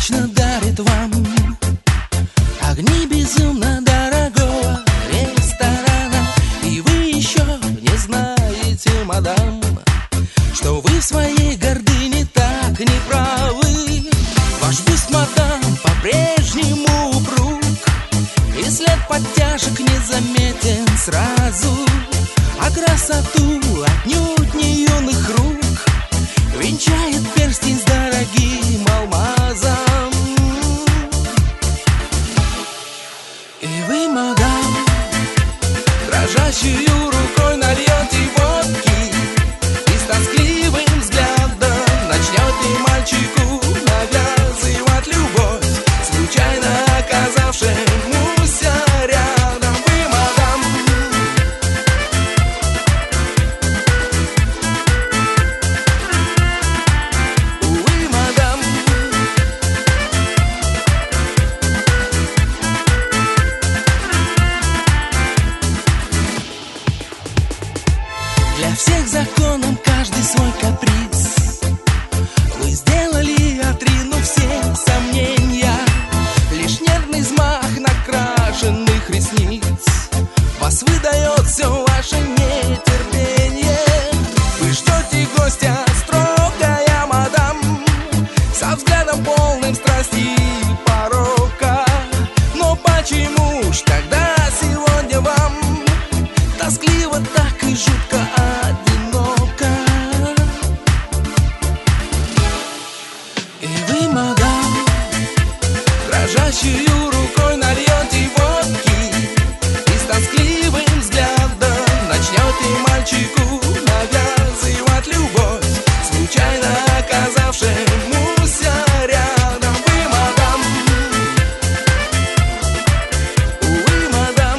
вечно дарит вам огни безумно дорогого ресторана. И вы еще не знаете, мадам, что вы в своей гордыне так не правы. Ваш бюст, мадам, по-прежнему упруг, и след подтяжек не заметен сразу, а красоту отнюдь не юных рук венчает перстень с дорогим алмазом. И вы, мадам, дрожащую рукой нальете водки и с тоскливым взглядом начнете мальчику навязывать любовь, случайно оказавшемуся рядом. Вы, мадам, вы, мадам, для всех законом каждый свой каприз. Вы сделали, отринув все сомнения, лишь нервный взмах накрашенных ресниц вас выдает все ваше нетерпение. Вы ждете гостя, строгая мадам, со взглядом полным страсти и порока. Но почему ж тогда сегодня вам тоскливо так и жутко одиноко? И вы, мадам, дрожащую рукой нальете водки и с тоскливым взглядом начнете мальчику навязывать любовь, случайно оказавшемуся рядом. Вы, мадам, вы, мадам,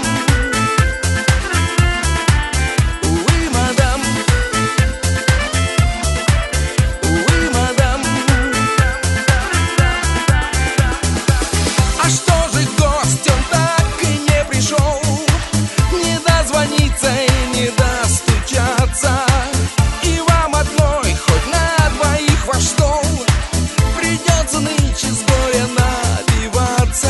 вы, мадам, вы, мадам. А что же гость, он так и не пришел, не дозвониться и не достучаться, и вам одной хоть на двоих ваш стол придется нынче с горя набиваться.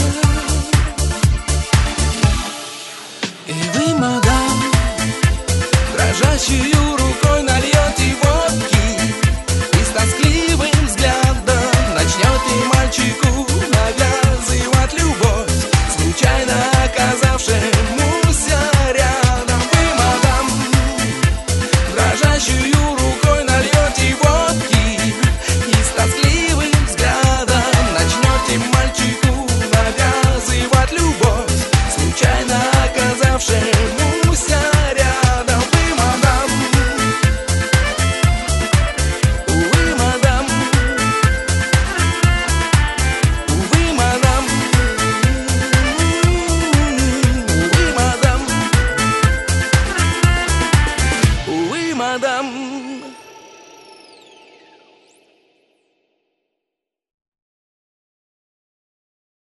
И вы, мадам, дрожащую рукой нальете водки и с тоскливым взглядом начнете мальчику навязывать любовь, случайно оказавшемуся рядом. Вы, мадам, дрожащую рукой нальете водки и с тоскливым взглядом начнете мальчику навязывать любовь, случайно оказавшемуся